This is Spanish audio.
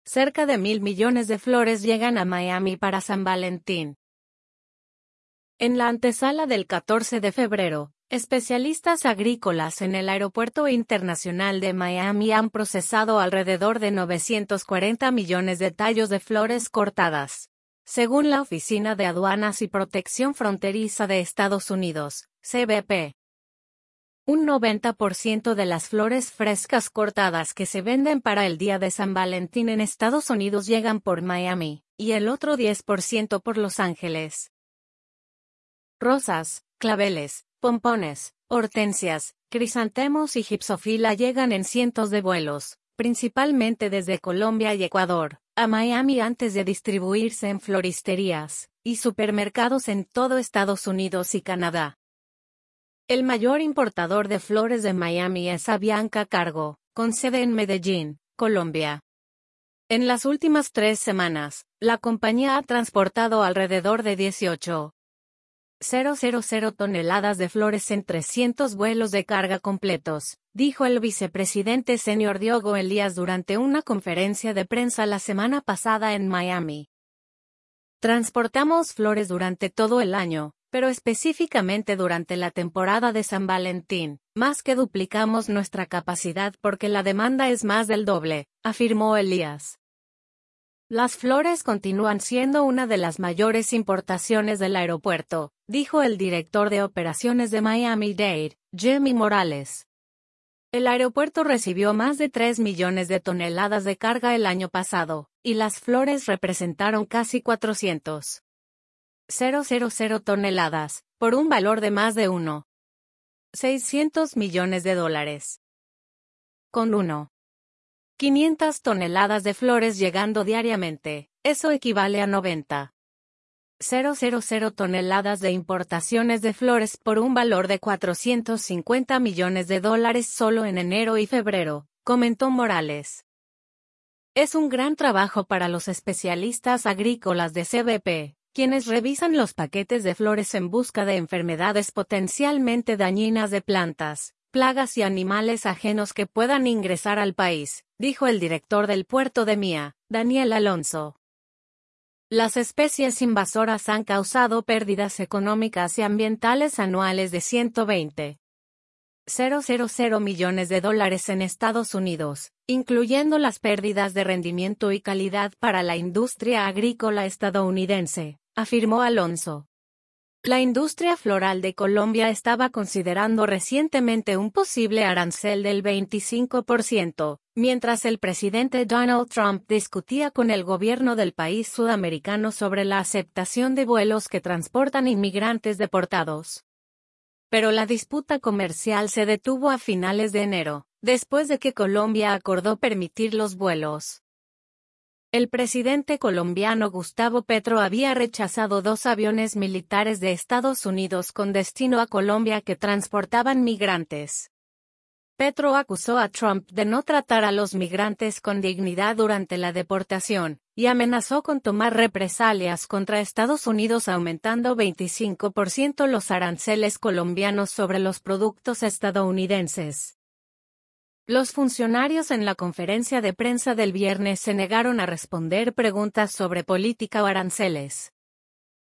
Cerca de 1.000 millones de flores llegan a Miami para San Valentín. En la antesala del 14 de febrero, especialistas agrícolas en el Aeropuerto Internacional de Miami han procesado alrededor de 940 millones de tallos de flores cortadas. Según la Oficina de Aduanas y Protección Fronteriza de Estados Unidos, CBP. Un 90% de las flores frescas cortadas que se venden para el Día de San Valentín en Estados Unidos llegan por Miami, y el otro 10% por Los Ángeles. Rosas, claveles, pompones, hortensias, crisantemos y gipsofila llegan en cientos de vuelos, principalmente desde Colombia y Ecuador, a Miami antes de distribuirse en floristerías y supermercados en todo Estados Unidos y Canadá. El mayor importador de flores de Miami es Avianca Cargo, con sede en Medellín, Colombia. En las últimas 3 semanas, la compañía ha transportado alrededor de 18,000 toneladas de flores en 300 vuelos de carga completos, dijo el vicepresidente senior Diogo Elías durante una conferencia de prensa la semana pasada en Miami. Transportamos flores durante todo el año, pero específicamente durante la temporada de San Valentín, más que duplicamos nuestra capacidad porque la demanda es más del doble, afirmó Elías. Las flores continúan siendo una de las mayores importaciones del aeropuerto, dijo el director de operaciones de Miami-Dade, Jimmy Morales. El aeropuerto recibió más de 3 millones de toneladas de carga el año pasado, y las flores representaron casi 400,000 toneladas, por un valor de más de $1,600 millones. Con 1,500 toneladas de flores llegando diariamente, eso equivale a 90,000 toneladas de importaciones de flores por un valor de $450 millones solo en enero y febrero, comentó Morales. Es un gran trabajo para los especialistas agrícolas de CBP, quienes revisan los paquetes de flores en busca de enfermedades potencialmente dañinas de plantas, plagas y animales ajenos que puedan ingresar al país, dijo el director del puerto de Mía, Daniel Alonso. Las especies invasoras han causado pérdidas económicas y ambientales anuales de $120,000 millones en Estados Unidos, incluyendo las pérdidas de rendimiento y calidad para la industria agrícola estadounidense, afirmó Alonso. La industria floral de Colombia estaba considerando recientemente un posible arancel del 25%, mientras el presidente Donald Trump discutía con el gobierno del país sudamericano sobre la aceptación de vuelos que transportan inmigrantes deportados. Pero la disputa comercial se detuvo a finales de enero, después de que Colombia acordó permitir los vuelos. El presidente colombiano Gustavo Petro había rechazado 2 aviones militares de Estados Unidos con destino a Colombia que transportaban migrantes. Petro acusó a Trump de no tratar a los migrantes con dignidad durante la deportación, y amenazó con tomar represalias contra Estados Unidos aumentando 25% los aranceles colombianos sobre los productos estadounidenses. Los funcionarios en la conferencia de prensa del viernes se negaron a responder preguntas sobre política o aranceles.